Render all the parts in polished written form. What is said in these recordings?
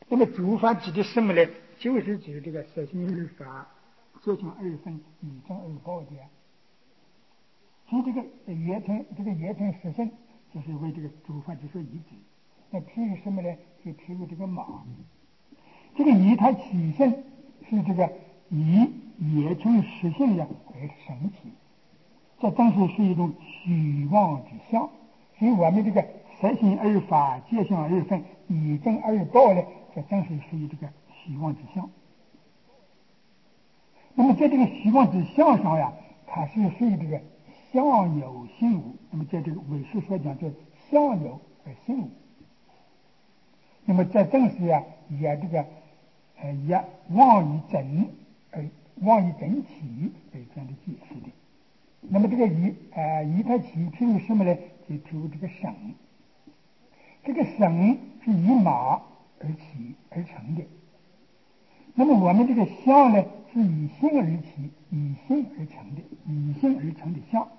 那么诸法指的什么呢？就是指这个色心二法、色性二分、以正二报的。所以这个圆成实性，就是为这个诸法之所依止。那譬如什么呢？就譬如这个马，这个以它起性是这个以也成实性呀而生起，这正是一种虚妄之相。所以我们这个色心二法、界性二分、以正二报呢，这正是属于这个虚妄之相。那么在这个虚妄之相上呀，它是属于这个相有性无。那么在这个唯识所讲，叫相有而性无。那么这正是也这个也妄以真起而这样的解释的。那么这个以它起，譬如什么呢？就譬如这个省，这个省是以马而起而成的。那么我们这个相呢，是以性而起，以性而成的，以性而成的相，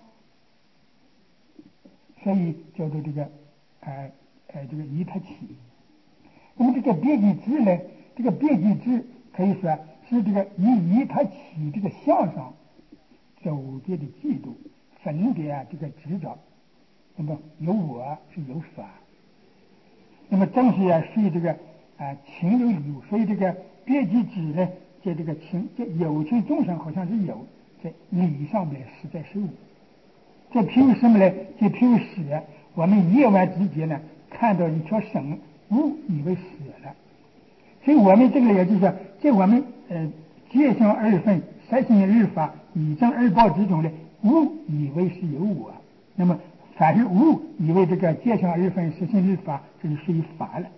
所以叫做这个这个以它起。那么这个别记支呢，这个别记支可以说是这个以它起这个相上走别的嫉妒，分别这个执着。那么有我是有法，那么正是属于这个情有理物。所以这个别记支呢，在这个在有情众生好像是有，在理上面实在是无。这譬如什么呢？就譬如蛇，我们夜晚之间呢，看到一条绳，误以为蛇了。所以我们这个也就是说，在我们界性二分、色心二法、以正二报之中呢，误以为是有我。那么凡是误以为这个界性二分、色心二法，这就属于法了。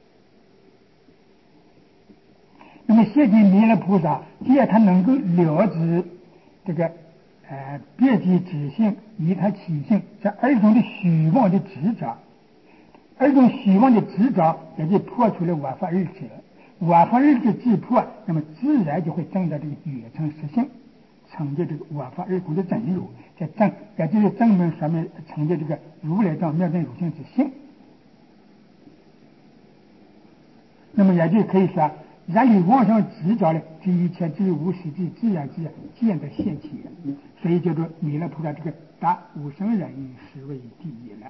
那么谢金弥勒菩萨，既然他能够了知这个别记指性、以他起性这二种的虚妄的执着，二种虚妄的执着也就破除了我法二者。我法二者既破，那么自然就会证到这个觉成实性，成就这个我法二空的真如，也就是证明说明成就这个如来藏妙真如性之性。那么也就可以说，然于妄想执着呢，这一切之无实质自然之见得现起，所以叫做弥勒菩萨这个达无生人实为第一了。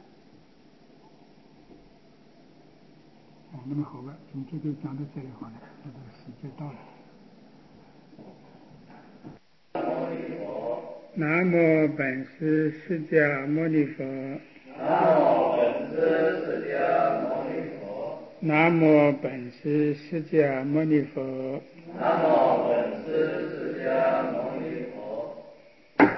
那么好吧，今天就讲到这里好了，这个时间到了。南无本师释迦牟尼佛。南无本师释迦牟尼佛。南无本师释迦牟尼佛。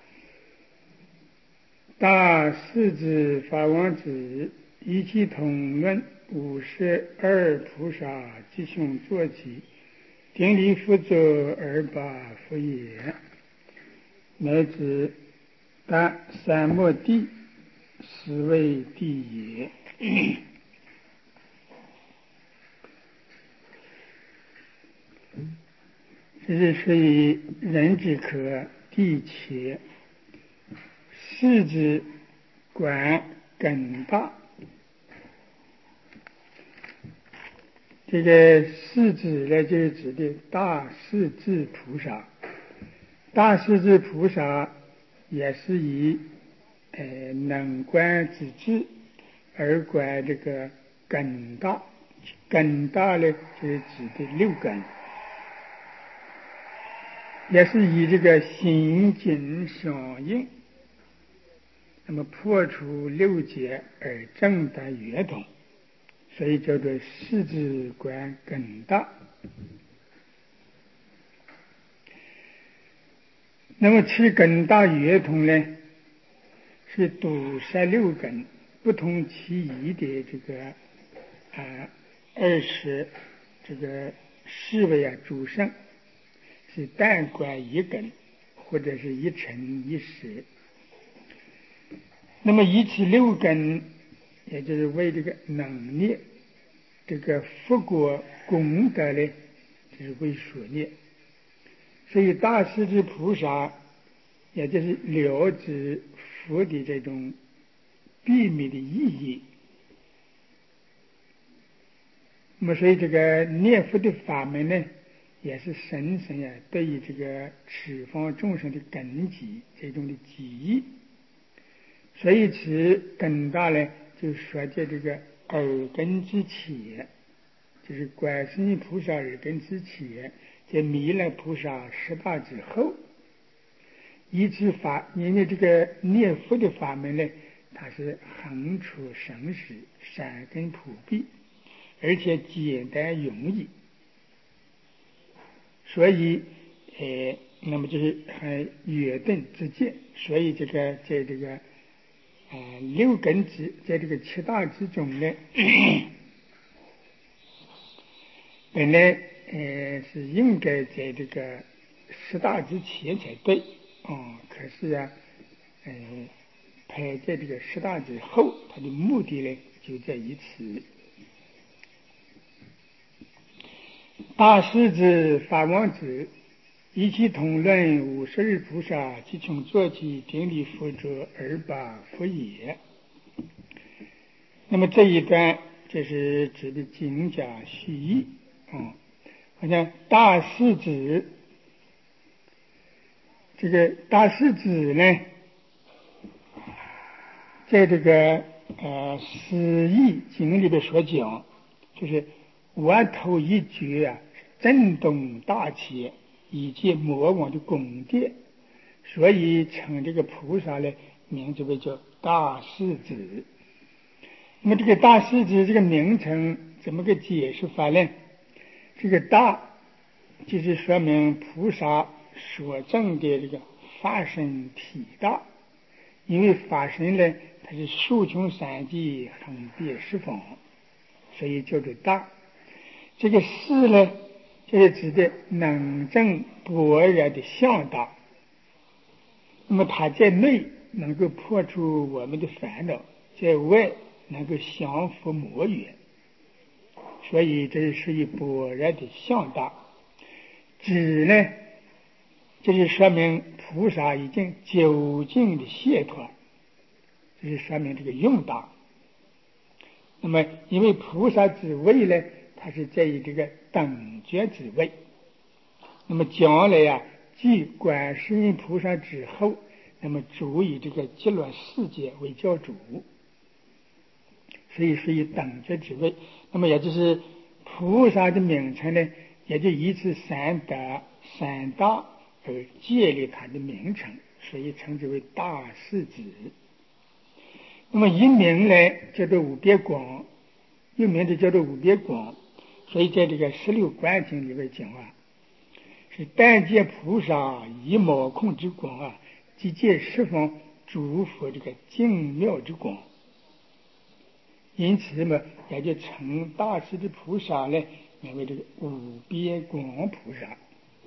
大势至法王子一气通论52菩萨吉凶坐骑，顶礼复作而八复也。乃至达三摩地，实为地也。这是属于人之可，地且，世之观根大。这个世之呢，就是指的大势至菩萨。大势至菩萨也是以能观之智而观这个根大。根大呢，就是指的六根，也是以这个心经相应，那么破除六结而证得圆通，所以叫做世之观根大。那么持根大圆通呢，是堵塞六根不同其异的这个20这个世位诸圣，是单观一根或者是一尘一识。那么以此六根，也就是为这个能力这个福果功德呢，就是为所念。所以大势至菩萨也就是了知佛的这种秘密的意义。 那么所以这个念佛的法门呢，也是神神对于这个十方众生的根基这种的记忆。所以此根大呢，就说在这个耳根之前，就是观世音菩萨耳根之前，在弥勒菩萨十大之后，以此法，因为这个念佛的法门呢，它是横出生实，善根普遍，而且简单容易，所以那么就是很远顿之见。所以这个在这个六根之，在这个七大之中呢，本来是应该在这个十大之前才对可是排在这个十大之后，它的目的呢就在于此。大势至法王子，一气同论50日菩萨，即从坐起顶礼佛者而把佛也。那么这一段就是指的经家序义好像大势至，这个大势至呢，在这个释义经里边所讲，就是我头一觉震动大气，以及魔王的宫殿，所以称这个菩萨呢名字为叫大势至。那么这个大势至这个名称怎么个解释法呢？这个大就是说明菩萨所证的这个法身体大，因为法身呢它是数穷三际，横遍十方，所以叫做大。这个势呢就是指的能证般若的向大，那么它在内能够破除我们的烦恼，在外能够降伏魔缘，所以这是属于般若的向大。指呢就是说明菩萨已经究竟的解脱，这是说明这个用大。那么因为菩萨之位呢，它是在于这个等觉之位，那么将来继观世音菩萨之后，那么主以这个极乐世界为教主，所以属于等觉之位。那么也就是菩萨的名称呢，也就以此三德三大而建立它的名称，所以称之为大势至。那么一名呢叫做无边光，又名字叫做无边光，所以在这个16观经里边讲是但见菩萨以毛孔之光即见十方诸佛这个净妙之光，因此嘛也就称大势的菩萨呢名为这个无边光菩萨。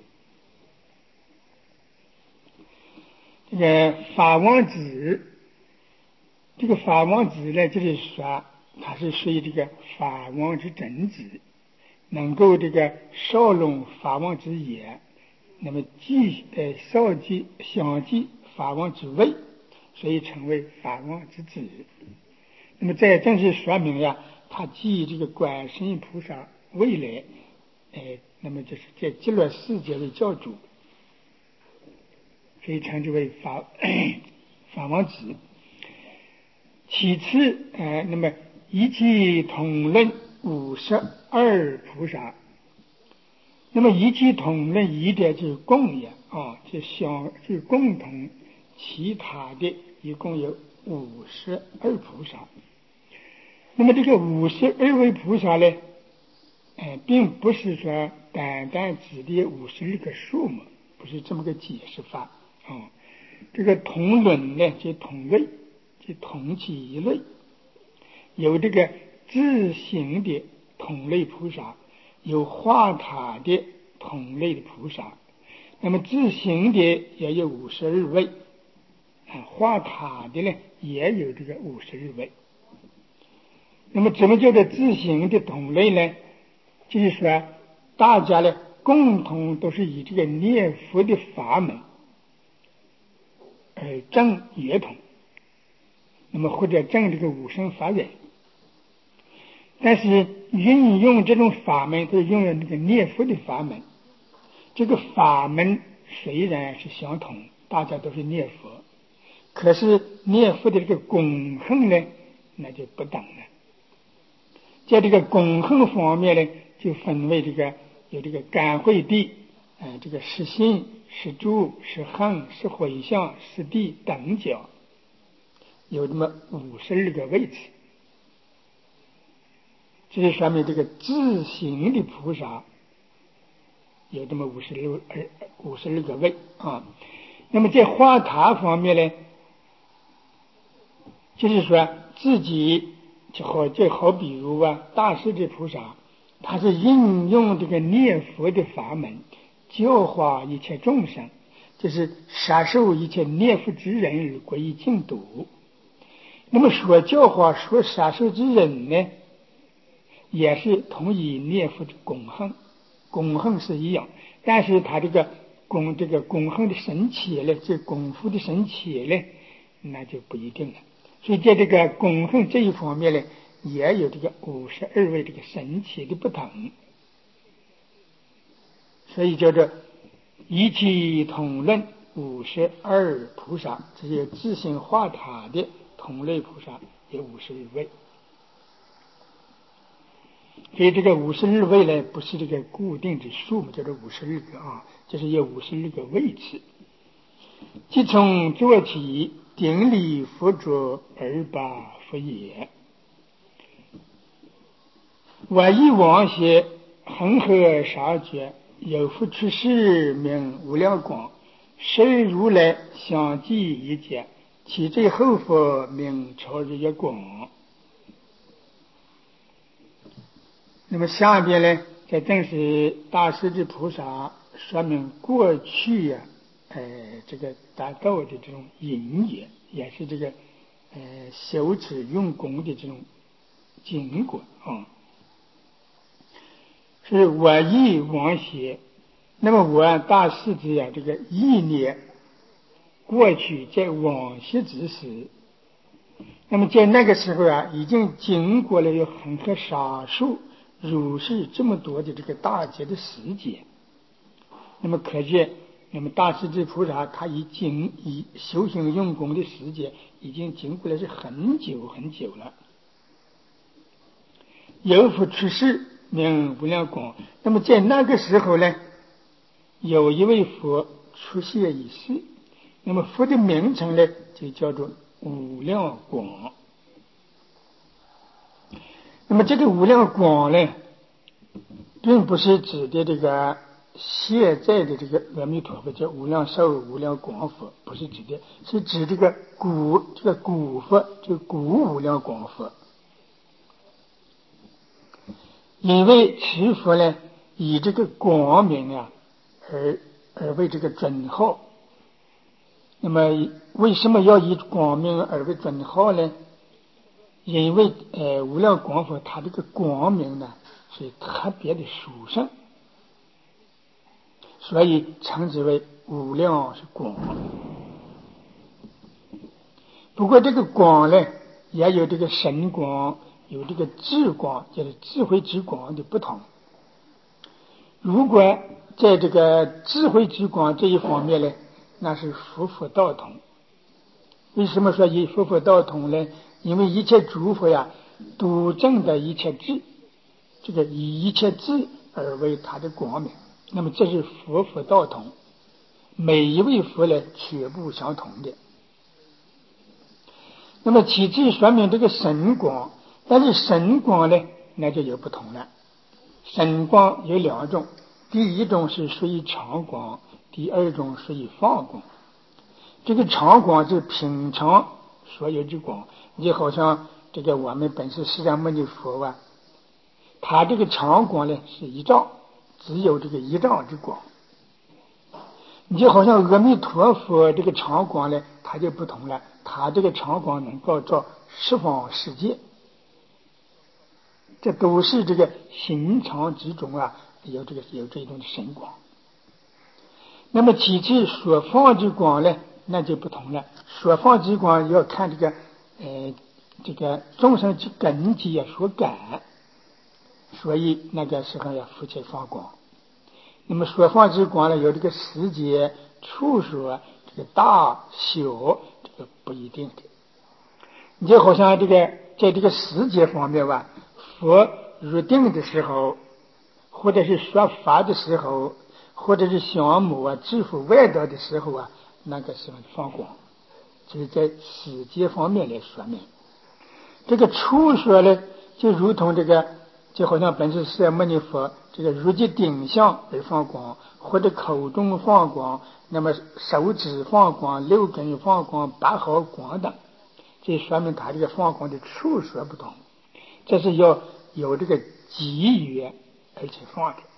这个法王子，这个法王子呢，就是说他是属于这个法王之真子，能够这个少容法王之言，那么少记相继法王之位，所以称为法王之子。那么这正是说明他继这个观世音菩萨未来那么就是在极乐世界为教主，所以称之为法王子。其次那么一气同论52菩萨，那么一气同论一点就是共也就共同其他的一共有52菩萨。那么这个52位菩萨呢并不是说单单指的52个数目，不是这么个解释法这个同论呢就同类，就同其一类，有这个自行的同类菩萨，有化他的同类的菩萨。那么自行的也有52位化他的呢也有这个52位。那么怎么叫做自行的同类呢？就是说大家呢共同都是以这个念佛的法门证圆通，那么或者证这个无生法忍。 但是运用这种法门都是用了那个念佛的法门，这个法门虽然是相同，大家都是念佛，可是念佛的这个功行呢，那就不等了。在这个功行方面呢，就分为有这个感会地，这个实心、实住、实行、实回向、实地等角，有这么52个位置。这是说明这个自行的菩萨有这么52个位啊。那么在化他方面呢，就是说自己就好比如大势至菩萨，他是应用这个念佛的法门，教化一切众生，就是摄受一切念佛之人而归于净土。那么说教化说摄受之人呢，也是同以念佛的功行是一样，但是他这个功行的神奇呢，这功夫的神奇呢，那就不一定了。所以在这个功行这一方面呢，也有这个52位这个神奇的不同，所以叫做一体同论52菩萨，这些自性化他的同类菩萨有52位。所以这个52位呢，不是这个固定的数目，叫做52个啊，就是有52个位置。即从坐起顶礼佛着而把佛也。我亦往昔恒河沙觉，有复出世名无量广，实如来相继一劫，其最后佛名超日月广。那么下边呢，这正是大势至菩萨说明过去这个达到的这种因缘，也是这个修持用功的这种经过啊。是我亦往昔，那么我大势至这个意念过去在往昔之时，那么在那个时候已经经过了有恒河沙数如是这么多的这个大劫的时间，那么可见，那么大势至菩萨他以修行用功的时间已经经过了是很久很久了。有复出世名无量广，那么在那个时候呢，有一位佛出现一世，那么佛的名称呢就叫做无量广。那么这个无量广呢，并不是指的这个现在的这个阿弥陀佛叫无量寿无量广佛，不是指的，是指这个古佛，这个古无量广佛。因为持佛呢，以这个广名而为这个准号。那么为什么要以广名而为准号呢？因为无量广佛他这个广名呢是特别的殊胜，所以称之为无量是广。不过这个广呢，也有这个神广，有这个智广，就是智慧之广的不同。如果在这个智慧之广这一方面呢，那是佛佛道同。为什么说以佛佛道同呢？因为一切诸佛都证的一切智，这个以一切智而为他的广名，那么这是佛佛道同，每一位佛呢全部相同的。那么其次说明这个神广，但是神广呢那就有不同了。神广有两种，第一种是属于常广，第二种属于放广。这个常广是平常所有之广，就好像这个我们本师释迦牟尼佛他这个常广呢是一丈，只有这个一丈之广。你就好像阿弥陀佛这个常广呢，它就不同了，它这个常广能够照十方世界，这都是这个行常之中有这种神广。那么其次所放之广呢，那就不同了。所放之广要看这个众生之根基所感。 所以那个时候要夫妻放光。那么所放之光呢，有这个时节、处所，这个大小，这个不一定的。你就好像这个在这个时节方面吧，佛入定的时候，或者是说法的时候，或者是降魔啊、制服外道的时候啊，那个时候放光，这是在时节方面来说明。这个处所呢，就如同这个，就好像本师释迦牟尼佛这个如其顶相而放光，或者口中放光，那么手指放光、六根放光、八毫光等，这说明他这个放光的处所不同，这是要有这个机缘而且放的。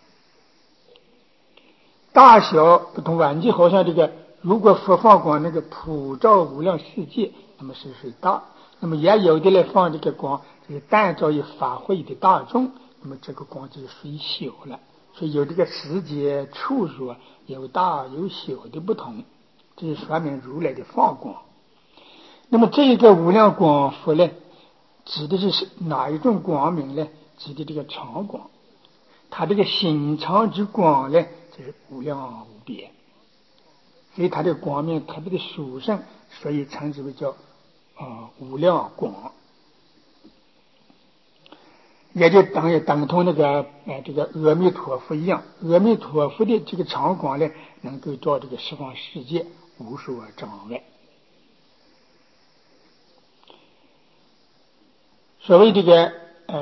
大小不同啊，你就好像这个，如果佛放光那个普照无量世界，那么是属于大。那么也有的来放这个光，就是但照于法会的大众，那么这个光就属于小了。所以有这个时节、处所，有大有小的不同，这是说明如来的放光。那么这个无量光佛呢，指的是哪一种光明呢？指的这个常光。它这个心常之光呢，就是无量无边，所以它的光明特别的殊胜，所以称之为叫无量光，也就等同那个这个阿弥陀佛一样。阿弥陀佛的这个常光呢，能够照这个十方世界无所障碍。所谓这个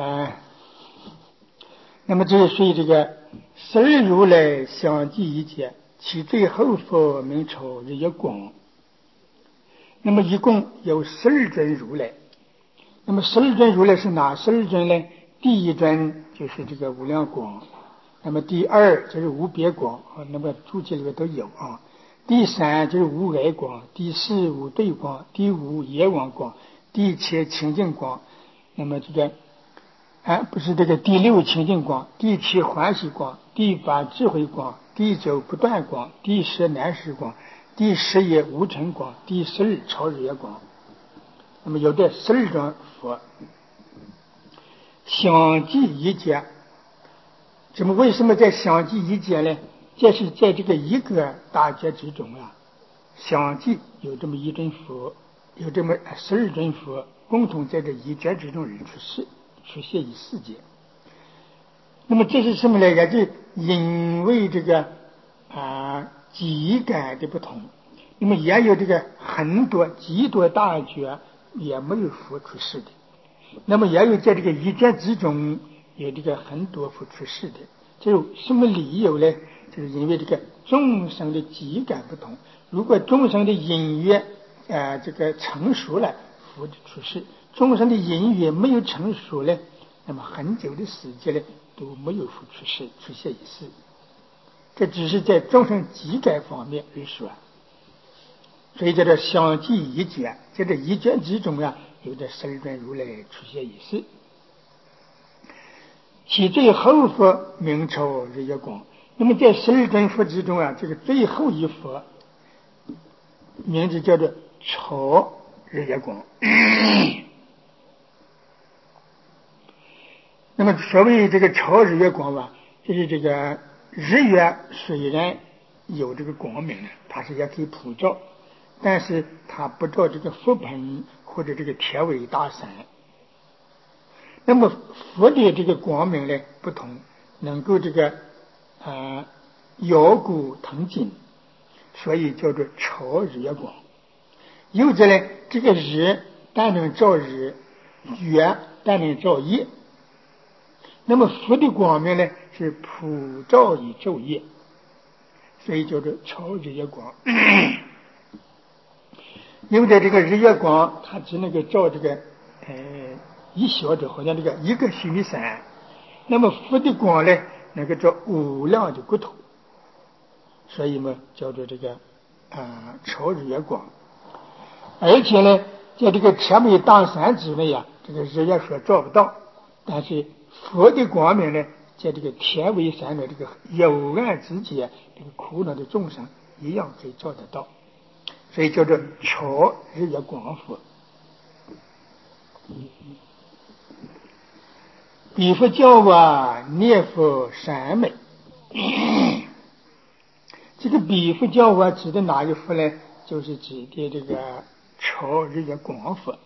那么这是属于这个十二如来相继一劫，其最后佛名称日月光。那么一共有12尊如来。那么12尊如来是哪12尊呢？第一尊就是这个无量光，那么第二就是无边光，那么注解里面都有啊。第三就是无碍光，第四无对光，第五业王光，第七清净光。那么这个不是这个第六清净光，第七欢喜光，第八智慧光，第九不断光，第十难识光，第11无尘光，第12超日月光。那么有这12种佛相继一劫。这么为什么在相继一劫呢？这是在这个一个大劫之中啊，相继有这么一尊佛，有这么12尊佛共同在这一劫之中而出现一世界。那么这是什么呢？也就因为这个机感的不同，那么也有这个很多极多大觉也没有佛出世的，那么也有在这个一劫之中有这个很多佛出世的。就是什么理由呢？就是因为这个众生的机感不同。如果众生的因缘这个成熟了，佛就出世；众生的因缘没有成熟呢，那么很久的时间呢都没有佛出世出现一世。这只是在众生机感方面而说，所以叫做相继一劫，在这一劫之中啊，有这12尊如来出现一世。其最后佛名称日月光。那么在12尊佛之中啊，这个最后一佛名字叫做超日月光。那么所谓这个超日月光吧，就是这个日月虽然有这个光明呢，它是也可以普照，但是它不照这个佛盆或者这个天尾大山。那么佛的这个光明呢不同，能够这个摇骨腾金，所以叫做超日月光。有的呢，这个日但能照日，月但能照夜。那么佛的光明呢是普照以昼夜，所以叫做超日月光。有的这个日月光，它只能够照这个一小的，好像这个一个须弥山。那么佛的光呢，能够照无量的国土，所以嘛，叫做这个超日月光。而且呢，在这个天尾大山之内啊，这个日月所照不到，但是佛的光明呢，在这个天尾山的这个幽暗之间，这个苦恼的众生一样可以照得到，所以叫做超日月光佛。 比佛教我念佛三昧。这个比佛教我指的哪一佛呢？就是指的这个朝日月光佛。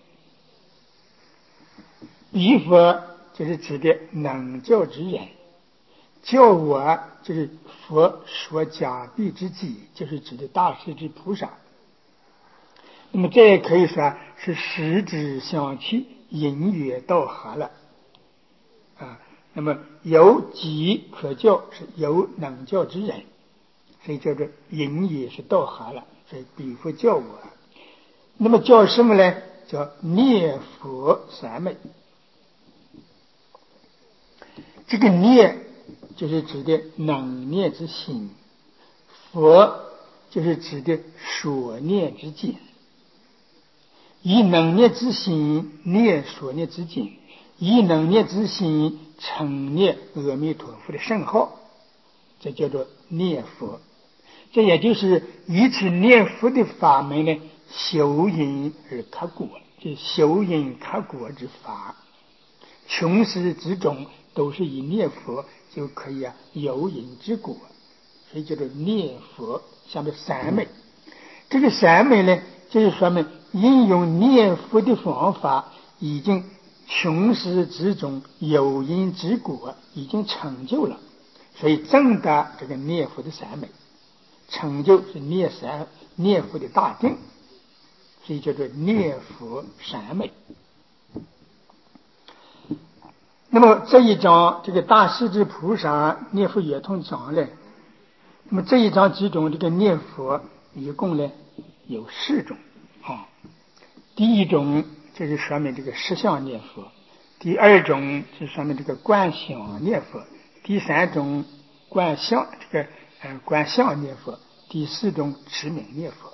比佛就是指的能教之人，教我就是佛所加庇之己，就是指的大势至菩萨。那么这也可以说是实质相契，因缘道合了啊。那么有己可教，是有能教之人，所以叫做因缘是道合了，所以比佛教我。那么叫什么呢？叫念佛三昧。这个念就是指的能念之心，佛就是指的所念之境。以能念之心念所念之境，以能念之心称念阿弥陀佛的圣号，这叫做念佛。这也就是以此念佛的法门呢，修因而克果，这修因克果之法，穷时之中都是以念佛就可以有因之果，所以叫做念佛，下面三昧。这个三昧呢，就是说明应用念佛的方法，已经穷时之中有因之果已经成就了，所以证得这个念佛的三昧，成就是念佛的大定，所以叫做念佛三昧。那么这一章这个大势至菩萨念佛圆通章呢，那么这一章之中这个念佛一共呢有4种啊。第一种就是说明这个实相念佛，第二种是说明这个观想念佛，第三种观相念佛，第4种持名念佛。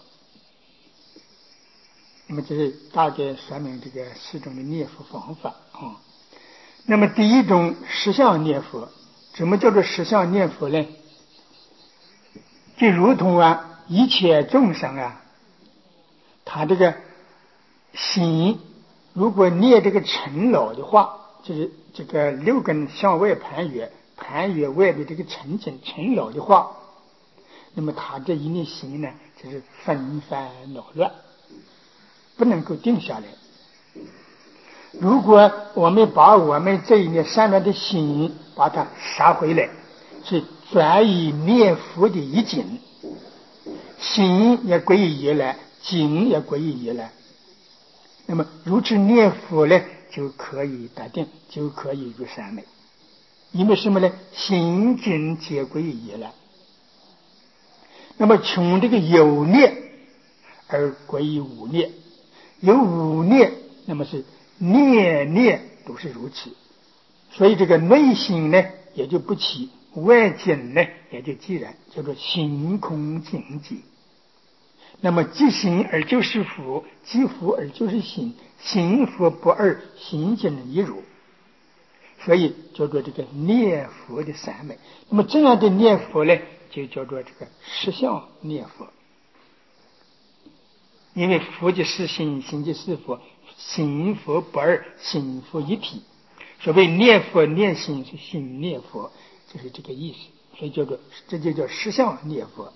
那么这是大概说明这个4种的念佛方法啊。那么第一种实相念佛，怎么叫做实相念佛呢？就如同一切众生他这个心如果念这个尘劳的话，就是这个6根向外攀越外的这个尘劳的话，那么他这一念心呢，就是纷繁恼乱，不能够定下来。如果我们把我们这一念善良的心把它杀回来，是转以念佛的一境，心也归于一来，境也归于一来，那么如此念佛呢，就可以达定，就可以入三昧。因为什么呢？心境皆归于一来。那么从这个有念而归于无念，有无念，那么是念都是如此，所以这个内心呢也就不起，外境呢也就既然，叫做心空境界。那么即心而就是佛，即佛而就是心，心佛不二，心境一如，所以叫做这个念佛的三昧。那么这样的念佛呢，就叫做这个实相念佛。因为佛就是心，心就是佛，心佛不二，心佛一体。所谓念佛念心是心念佛，就是这个意思，所以这就叫实相念佛。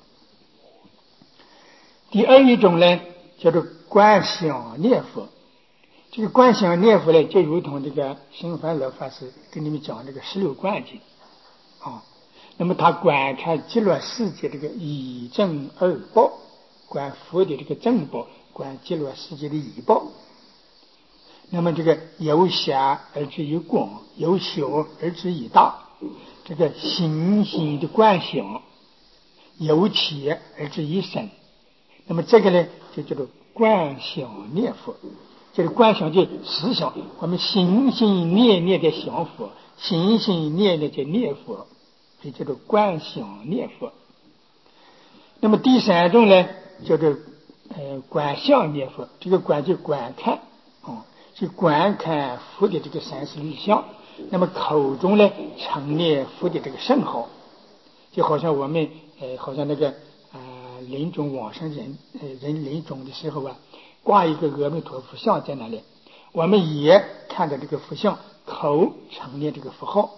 第二一种呢，叫做观想念佛。这个观想念佛呢，就如同这个心梵老法师跟你们讲这个16观经那么他观看极乐世界这个一正二报，观佛的这个正报，观极乐世界的异报。那么这个由狭而至于广，由小而至于大，这个心心的观想，由浅而至于深。那么这个呢，就叫做观想念佛。这个观想就思想，我们心心念念的想佛，心心念念的念佛，所以叫做观想念佛。那么第3种呢，叫做观相念佛。这个观就观看是观看佛的这个32相，那么口中呢常念佛的这个圣号，就好像我们好像那个临终往生人临终的时候挂一个阿弥陀佛像在那里，我们也看到这个佛像， 口常念这个佛号。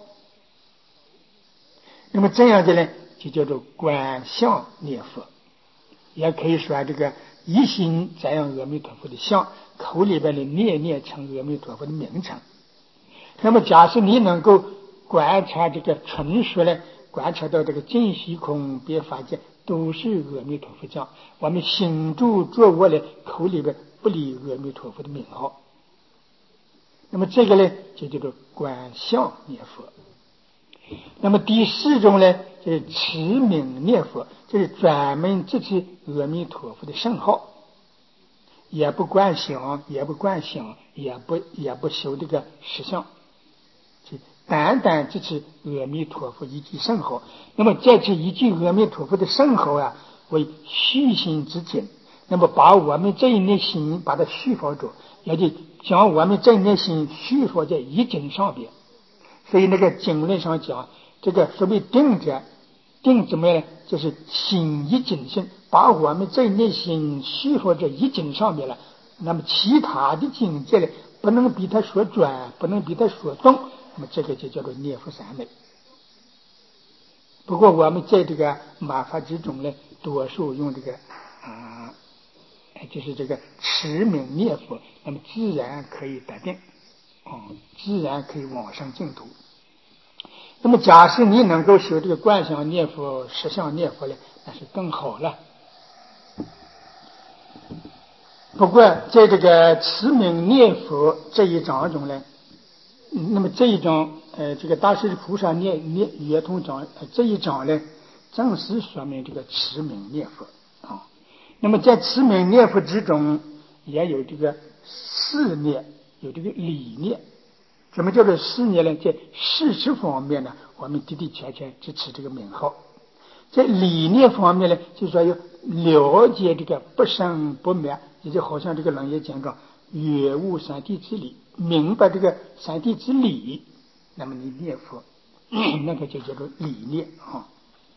那么这样的呢，就叫做观相念佛，也可以说这个一心瞻仰阿弥陀佛的相，口里边的念成阿弥陀佛的名称。那么假设你能够观察这个纯熟呢，观察到这个尽虚空别法界都是阿弥陀佛像，我们心住坐卧的口里边不离阿弥陀佛的名号，那么这个呢就叫做观相念佛。那么第四种呢，就是持名念佛，就是专门支持阿弥陀佛的圣号，也不观想，也不观想，也不修这个实相，就单单支持阿弥陀佛一句圣号。那么在这一句阿弥陀佛的圣号啊，为虚心之境，那么把我们这一念心把它虚放着，也就将我们这一念心虚放在一境上边。所以那个经论上讲，这个所谓定者，定怎么样呢？就是心一境性，把我们这一念心虚放在一境上面了。那么其他的境界呢，不能比它所转，不能比它所动，那么这个就叫做念佛三昧。不过我们在这个码法之中呢，多数用这个就是这个持名念佛，那么自然可以得定，自然可以往生净土。那么假设你能够修这个观想念佛、实相念佛呢，那是更好了。不过在这个持名念佛这一章中呢，那么这一章这个大势菩萨念圆通章这一章呢，正是说明这个持名念佛啊。那么在持名念佛之中，也有这个事念，有这个理念。什么叫做事念呢？在事实方面呢，我们的确支持这个名号。在理念方面呢，就是说要了解这个不生不灭，也就好像这个楞严经讲觉悟三谛之理，明白这个三谛之理，那么你念佛那个就叫做理念啊。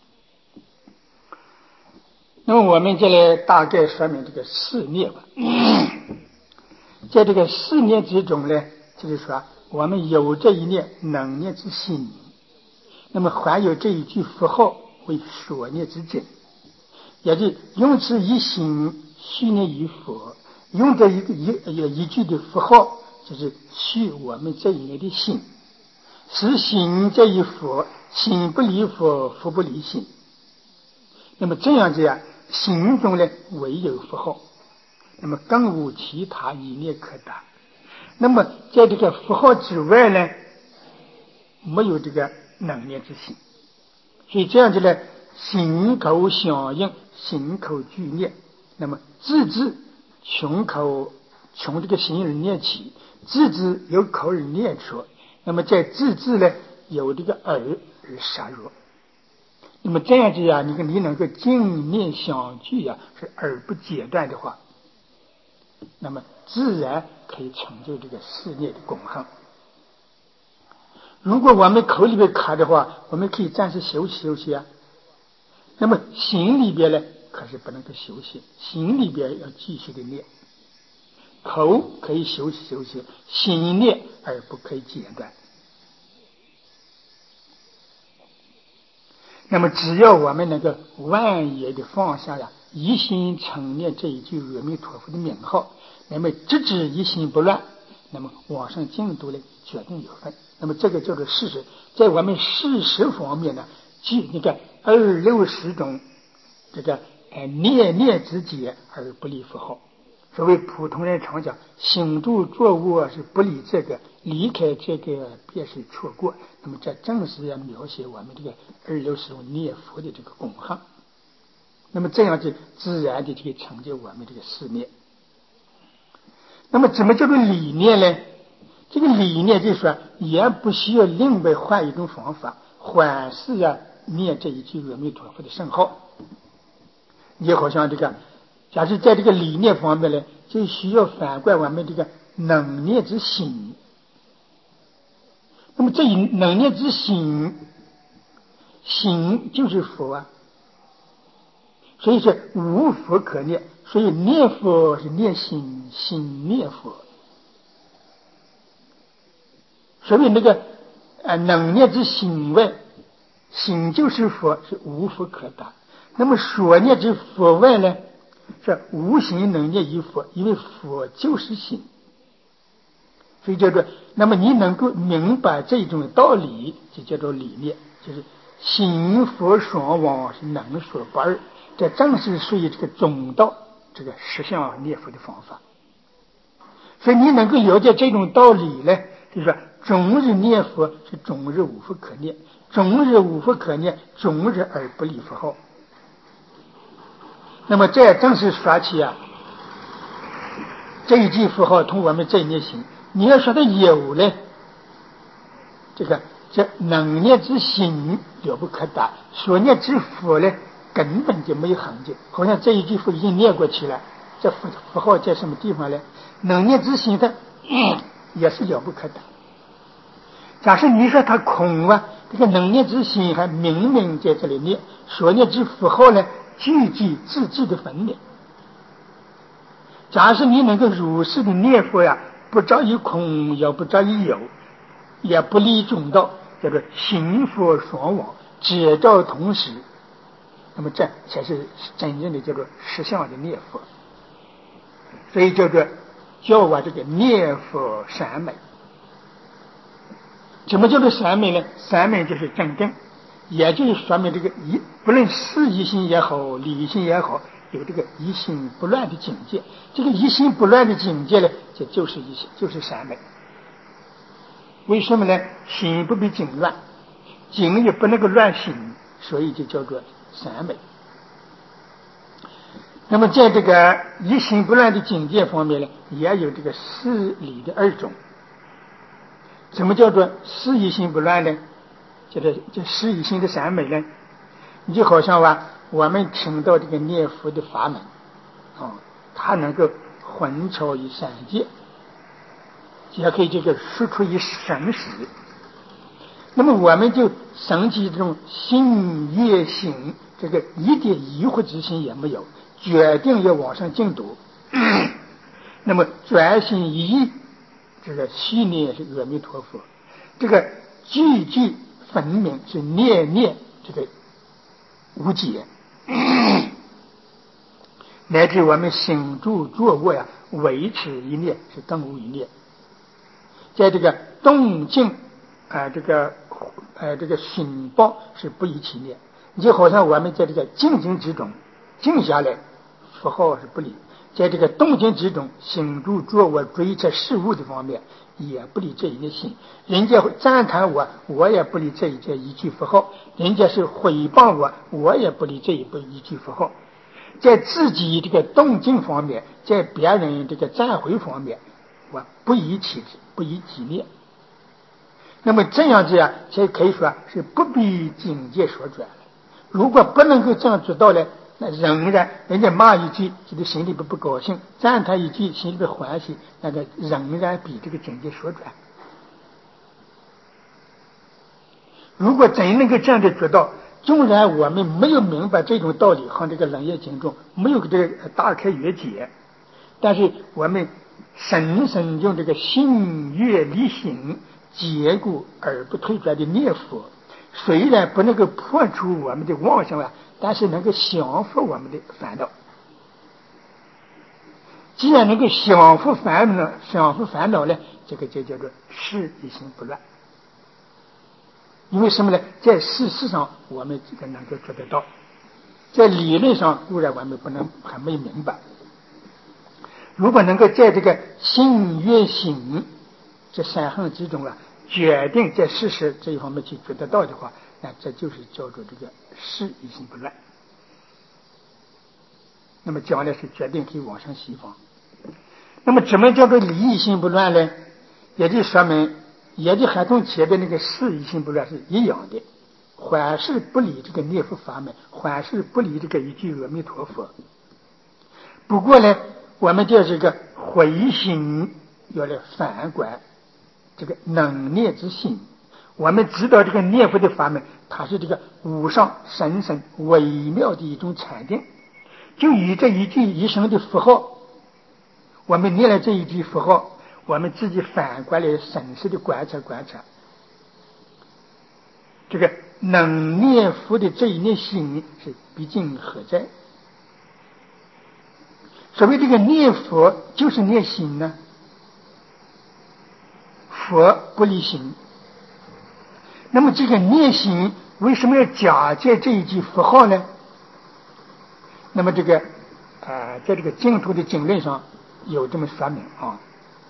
那么我们这里大概说明这个事念吧。在这个事念之中呢，就是说我们有这一念能念之心，那么还有这一句佛号为所念之境，也就用此一心续念于佛，用这一句的佛号，就是续我们这一念的心，使心这一佛，心不离佛，佛不离心。那么这样子啊，心中呢唯有佛号，那么更无其他意念可得。那么在这个佛号之外呢，没有这个能念之心，所以这样子呢，心口相应，心口俱念，那么字从口从这个心而念起，字由口而念出，那么在字呢有这个耳而摄入。那么这样子啊，你能够静念相续啊，是耳不间断的话，那么自然可以成就这个事念的功行。如果我们口里边卡的话，我们可以暂时休息啊。那么心里边呢，可是不能够休息，心里边要继续的念。口可以休息，心念而不可以间断。那么只要我们能够万业的放下呀，一心称念这一句阿弥陀佛的名号，那么直至一心不乱，那么往生净土呢决定有份。那么这个叫做事实，在我们事实方面呢，即那个260种这个念之间而不离佛号。所谓普通人常讲，行住坐卧是不离这个，离开这个便是错过。那么这正是要描写我们这个260种念佛的这个功行。那么这样子自然的可以成就我们这个事念。那么怎么叫做理念呢？这个理念就是说，也不需要另外换一种方法，还是要念这一句阿弥陀佛的圣号。也好像这个假设在这个理念方面呢，就需要反观我们这个能念之心。那么这一能念之心，心就是佛啊，所以说无佛可念，所以念佛是念心，心念佛。 所以那个能念之心外，心就是佛，是无佛可达。那么所念之佛外呢，是无心能念于佛，因为佛就是心。所以叫做，那么你能够明白这种道理，就叫做理念，就是心佛双往，是能所不二。这正是属于这个中道，这个实相念佛的方法。所以你能够了解这种道理呢，就是说终日念佛是终日无佛可念，终日无佛可念，终日而不离佛号。那么这正是说起这一句佛号同我们这一念心。你要说的有呢，这能念之心了不可达，所念之佛呢根本就没有痕迹。好像这一句佛已经念过去了，这佛号在什么地方呢？能念之心它也是了不可达。假设你说它空这个能念之心还明明在这里念，所念之佛号呢句句字字的分明。假设你能够如实的念佛不着于空，也不着于有，也不离中道，叫做心佛双往，只照同时，那么这才是真正的叫做实相的念佛。所以叫做叫我这个念佛三昧。什么叫做三昧呢？三昧就是正定，也就是说明这个不论事一心也好，理心也好，有这个一心不乱的境界。这个一心不乱的境界呢，这就是一心，就是三昧。为什么呢？心不被境乱，境也不能够乱心，所以就叫做三昧。那么在这个一心不乱的境界方面呢，也有这个事理的二种。什么叫做事一心不乱呢？这事一心的三昧呢？你就好像我们听到这个念佛的法门它能够混淆于三界，也可以这个说出于生死。那么我们就升起这种信业行，这个一点疑惑之心也没有，决定要往上进度那么专心一意，这个信念是阿弥陀佛，这个句句分明，是念念这个无解乃至我们行住坐卧维持一念是更无一念。在这个动静这个心报是不移其念。你就好像我们在这个静静之中静下来，佛号是不离；在这个动静之中行住坐卧追测事物的方面，也不离这一念心。人家赞叹我也不离这一句佛号；人家是诽谤我也不离这一句佛号。在自己这个动静方面，在别人这个赞毁方面，我不移其志，不移己念。那么这样子才可以说是不被境界所转了。如果不能够这样做到呢，那仍然人家骂一句，这个心里不高兴；赞叹一句，心里边欢喜，那个仍然比这个境界所转。如果真能够这样的做到，纵然我们没有明白这种道理，和这个楞严经中没有这个大开圆解，但是我们深深用这个信愿离心结固而不退转的念佛，虽然不能够破除我们的妄想但是能够降伏我们的烦恼。既然能够降伏烦恼呢，这个就叫做事一心不乱。因为什么呢？在事实上我们这个能够做得到，在理论上固然我们还没有明白。如果能够在这个信愿行这三行之中决定在事实这一方面去做得到的话，那这就是叫做这个事一心不乱。那么将来是决定可以往上西方。那么怎么叫做理一心不乱呢？也就说明也就还同前边那个事一心不乱是一样的，凡事不离这个念佛法门，凡事不离这个一句阿弥陀佛。不过呢，我们就这个回心要来反观这个能念之心。我们知道这个念佛的法门，它是这个无上神圣微妙的一种禅定。就以这一句一声的佛号，我们念了这一句佛号， 我们自己反过来审视的观察，这个能念佛的这一念心是毕竟何在？所谓这个念佛就是念心呢，佛不离心。那么这个念心为什么要假借这一句佛号呢？那么这个在这个净土的经论上有这么说明啊：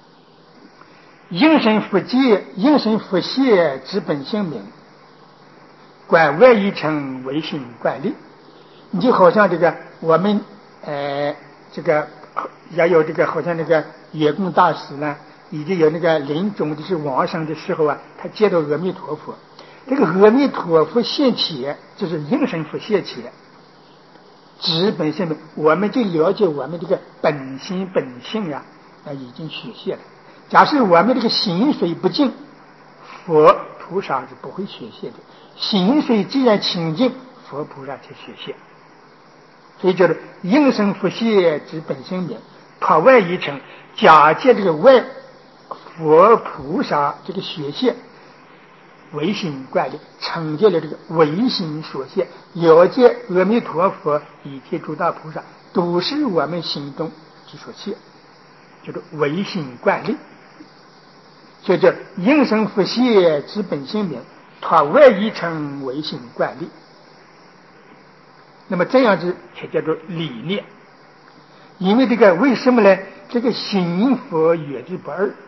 应身佛界，应身佛谢之本性名，观外一乘唯心观力。你就好像这个我们这个也有这个好像那个月供大师呢，已经有那个临终的是往生的时候啊，他见到阿弥陀佛，这个阿弥陀佛现前就是应身佛现前指本性名，我们就了解我们这个本心本性呀，已经显现了。假设我们这个心水不净，佛菩萨是不会显现的。心水既然清净，佛菩萨才显现。所以叫做应身佛现之本性名，他外一乘，假借这个外佛菩萨这个显现，唯心观力，成就了这个唯心所现，了解阿弥陀佛以及诸大菩萨都是我们心中之所现，叫做唯心观力。所以叫应身佛现之本性名，他外一乘唯心观力。那么这样子才叫做理念。因为这个为什么呢？这个心佛约之不二。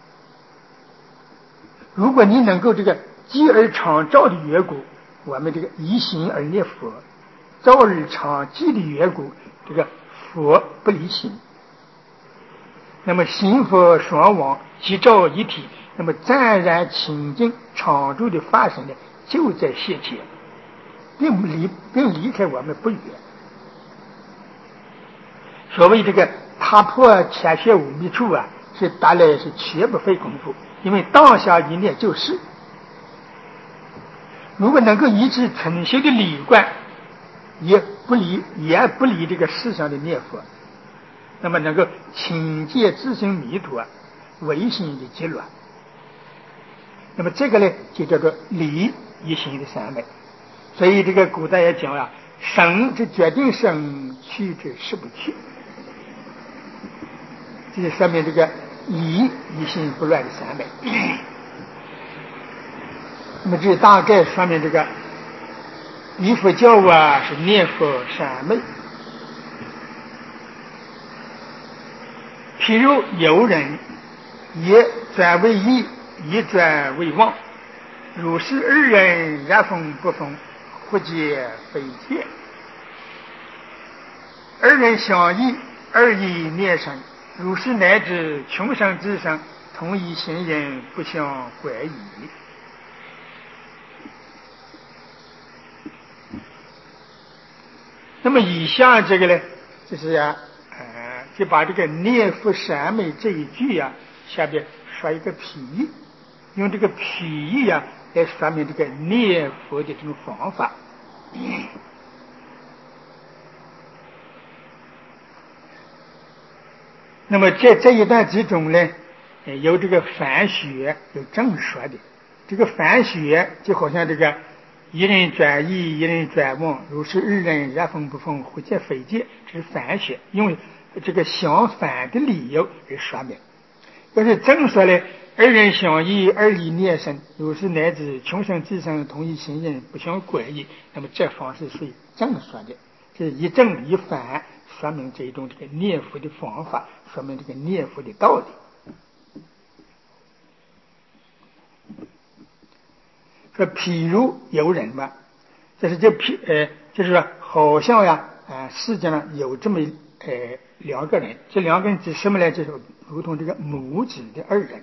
如果你能够这个积而常照的缘故，我们这个依心而念佛；照而常寂的缘故，这个佛不离心。那么心佛双往，即照一体，那么湛然清净常住的法身呢，就在现前，并离开我们不远。所谓这个踏破铁鞋无觅处啊，是达来是绝不费功夫，因为当下一念就是。如果能够一致纯修的理观，也不离这个世上的念佛，那么能够清戒自性迷途啊，唯心的结论。那么这个呢，就叫做理一心的三昧。所以这个古代也讲了，生之决定生，去之实不去。这就说明这个理一心不乱的三昧。那么这大概说明这个依佛教啊是念佛三昧。譬如有人也转为义，也转为妄，如是二人然风不风，或皆非见。二人相异，二意念生，如是乃至穷生之生，同一行人，不相怀疑。那么以下这个呢，就是就把这个念佛三昧这一句下边说一个譬喻，用这个譬喻来说明这个念佛的这种方法。那么在这一段之中呢，有这个反学，有正说的。这个反学就好像这个一人转意，一人转妄，如是二人然风不风，或皆非见，这是反学，用这个相反的理由而说明。要是正说呢，二人相异，二意念生，如是乃至穷生至生，同一行人，不相诡异。那么这方式属于正说的，这是一正一反，说明这种这个念佛的方法，说明这个念佛的道理。说譬如有人嘛，就是就是说好像世界上有这么两个人，这两个人指什么呢？就是如同这个母子的二人，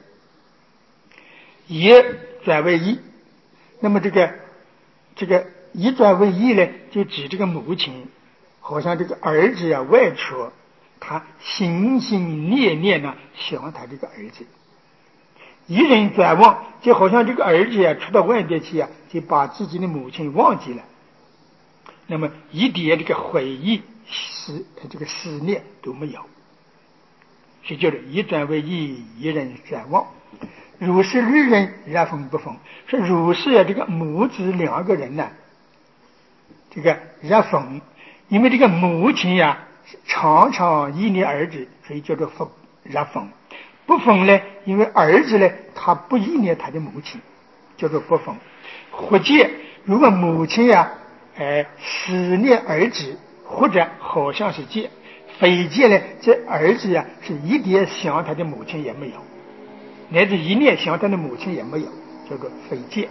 也转为一。那么这个一转为一呢，就指这个母亲，好像这个儿子外出，他心心念念想他这个儿子。一人转忘，就好像这个儿子出到外边去就把自己的母亲忘记了，那么一点这个回忆这个思念都没有。 是叫做一转为一，一人转忘。如是二人然分不分，说如是这个母子两个人呢，这个然分，因为这个母亲呀常常依恋儿子，所以叫做分然分。不分呢，因为儿子呢他不依恋他的母亲，叫做不分。或者如果母亲呀思念儿子，或者好像是戒，非戒呢，这儿子呀是一点想他的母亲也没有，乃至一念想他的母亲也没有，叫做非戒。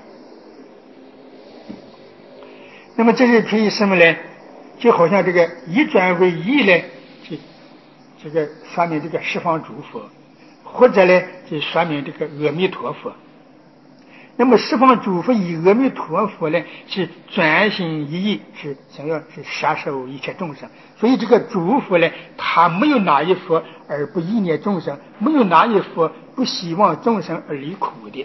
那么这是譬如什么呢？就好像这个一转为一呢，这个说明这个十方诸佛，或者呢就说明这个阿弥陀佛。那么十方诸佛以阿弥陀佛呢是专心一意，是想要是摄受一切众生，所以这个诸佛呢他没有哪一佛而不依念众生，没有哪一佛不希望众生而离苦的。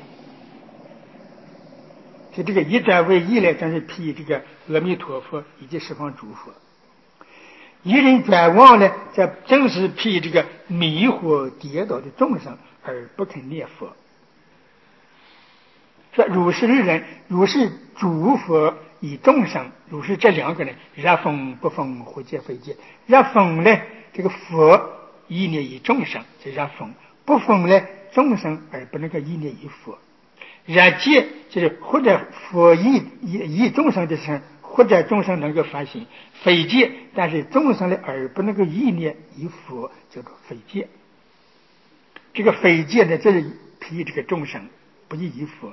所以这个一转为一呢，正是譬这个阿弥陀佛以及十方诸佛。一人转忘呢，这正是譬这个迷惑跌倒的众生而不肯念佛。说如是二人，如是诸佛以众生，如是这两个人，然分不分，或戒非戒。然分呢，这个佛依念以众生，这然分；不分呢，众生而不能够依念以佛。然戒就是或者佛依众生的身，或者众生能够发心；非戒，但是众生的而不能够依念以佛，叫做非戒。这个非戒呢，这是譬这个众生不依以佛。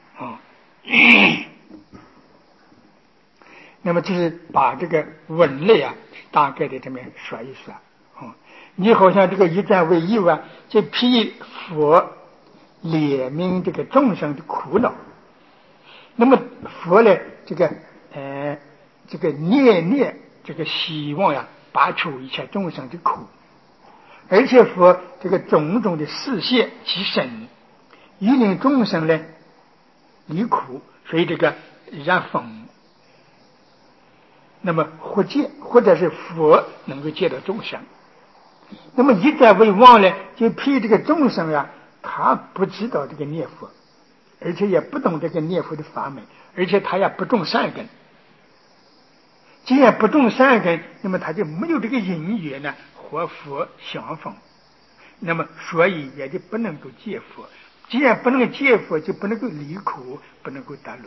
那么就是把这个文类啊大概的这么说一说。你好像这个一转为一啊，就譬佛怜悯这个众生的苦恼，那么佛呢这个念这个希望呀拔除一切众生的苦，而且佛这个种种的示现其身，以令众生呢离苦，所以这个然分。那么或戒，或者是佛能够戒到众生。那么一转为忘呢，就譬这个众生啊，他不知道这个念佛，而且也不懂这个念佛的法门，而且他也不种善根。既然不种善根，那么他就没有这个因缘呢和佛相逢，那么所以也就不能够戒佛。既然不能够戒佛，就不能够离苦，不能够得乐。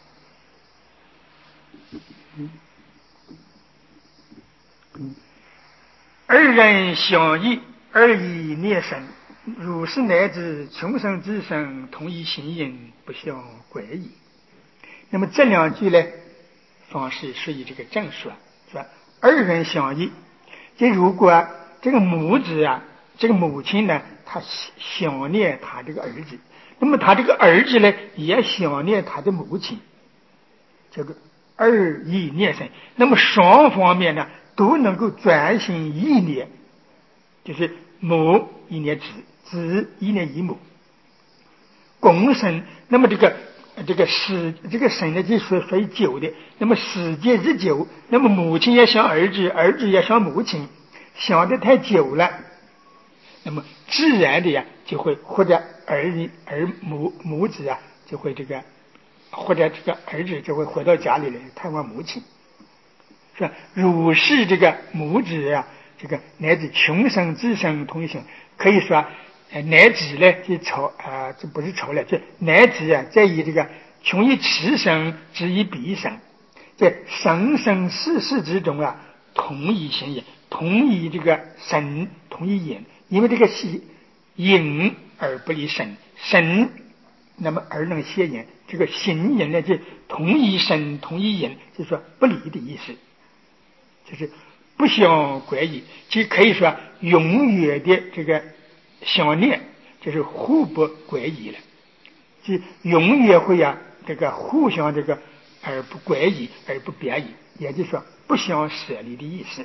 二人相依，二意念深，如是乃至穷生之生，同一心因，不相怪异。那么这两句呢方式属于这个正说，是吧？二人相依，就如果这个母子啊，这个母亲呢，她想念她这个儿子，那么他这个儿子呢也想念他的母亲，这个二意念深。那么双方面呢都能够专心意念，就是母意念子，子意念以母，共生。那么这个生呢，就所以久的。那么时间日久，那么母亲也想儿子，儿子也想母亲，想得太久了，那么自然的呀，就会或者母子啊，就会这个，或者这个儿子就会回到家里来探望母亲，是吧？如是这个母子啊，这个乃至穷生之生同一生，可以说乃至呢就这不是愁了，这乃至啊，在以这个穷于此生之以彼生，在生生世世之中啊，同一心也，同一这个身，同一眼。因为这个是隐而不离身，身那么而能现眼，这个心眼呢就同一身同一眼，就是说不离的意思，就是不相怪异，即可以说永远的这个相念，就是互不怪异了，即永远会这个互相这个而不怪异而不别异，也就是说不相舍离的意思。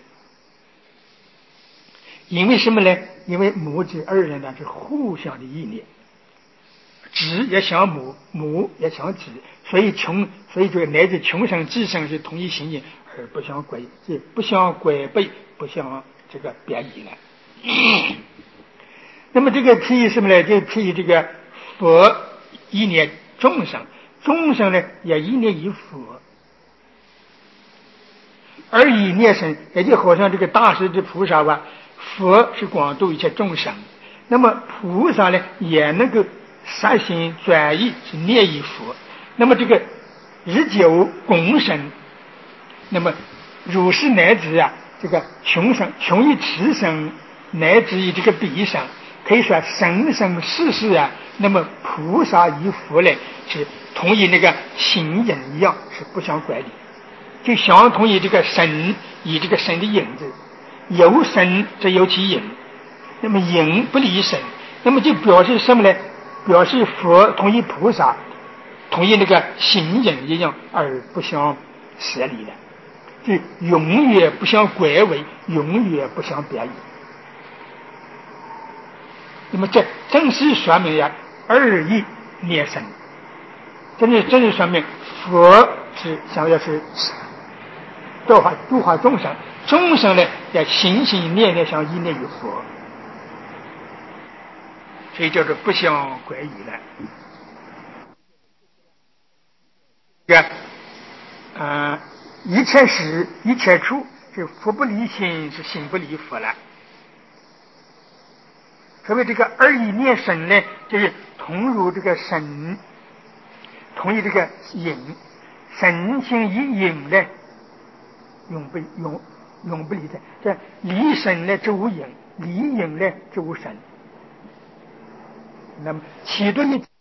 因为什么呢？因为母子二人呢是互相的意念，子也想母，母也想子，所以这个乃至穷生至生是同一心意，而不相怪异，不相违背，不相这个别异了。 那么这个譬喻什么呢？就譬喻这个佛一念众生，众生呢也一念一佛，而一念神，也就好像这个大势至菩萨吧，佛是广度一切众生，那么菩萨呢也能够实行转移是念一佛，那么这个日久共生，那么如是乃至啊，这个穷生穷于此生，乃至于这个彼生，可以说生生世世啊，那么菩萨与佛呢是同于那个形影一样，是不相乖离，就相同于这个神以这个神的影子，有神则有其影，那么影不离神，那么就表示什么呢？表示佛同于菩萨同于那个形影一样而不相舍离的，就永远不相拐违，永远不相别异。那么这正是说明呀二义念神，真是说明佛是想要是度化众生，众生呢要心心念念想一念有佛，所以叫做不相拐异了。这个一切时一切处，这佛不离心，是心不离佛了。所谓这个二义念神呢，就是同入这个神，同于这个影，神性与影呢，永不离的。这离神呢，则无影；离影呢，则无神。那么其中一